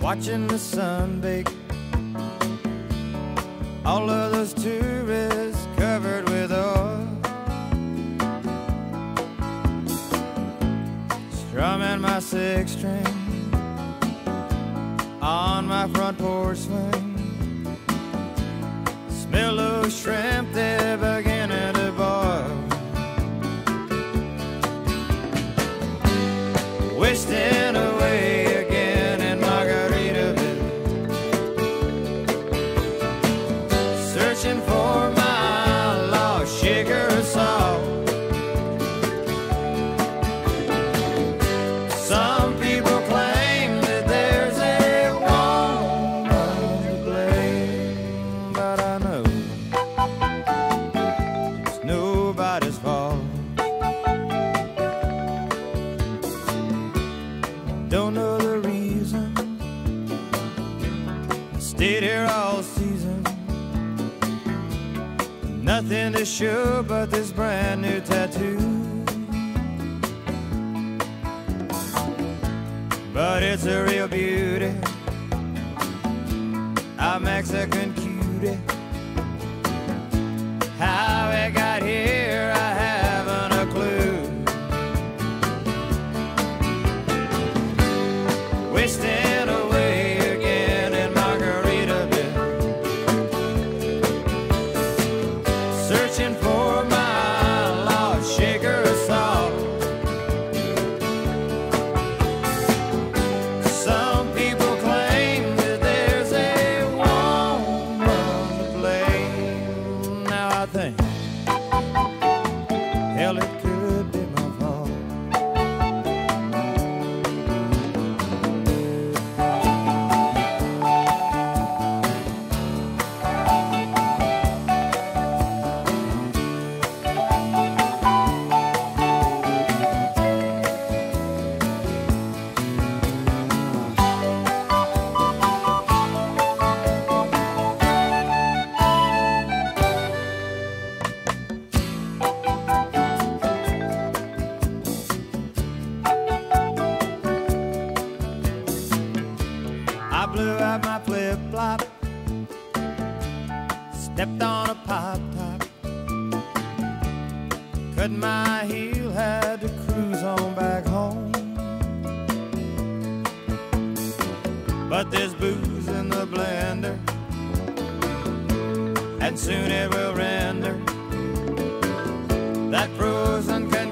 watching the sun bake. All of those tourists covered with oil, strumming my six string on my front porch swing. Smell those shrimp, they're beginning to boil. Wasting away again in Margaritaville, searching for my lost sugar salt. Some people claim that there's a woman to blame, but I know it's nobody's fault. Don't know the reason, stayed here all season. Nothing to show but this brand new tattoo, but it's a real beauty, a Mexican cutie. How it got here, I haven't a clue. Wasting away again in Margaritaville, searching for my lost sugar salt. Some people claim that there's a woman to blame. Now I think, hell, it could be my fault. I blew out my flip-flop, stepped on a pop-top, cut my heel, had to cruise on back home. But there's booze in the blender, and soon it will render that frozen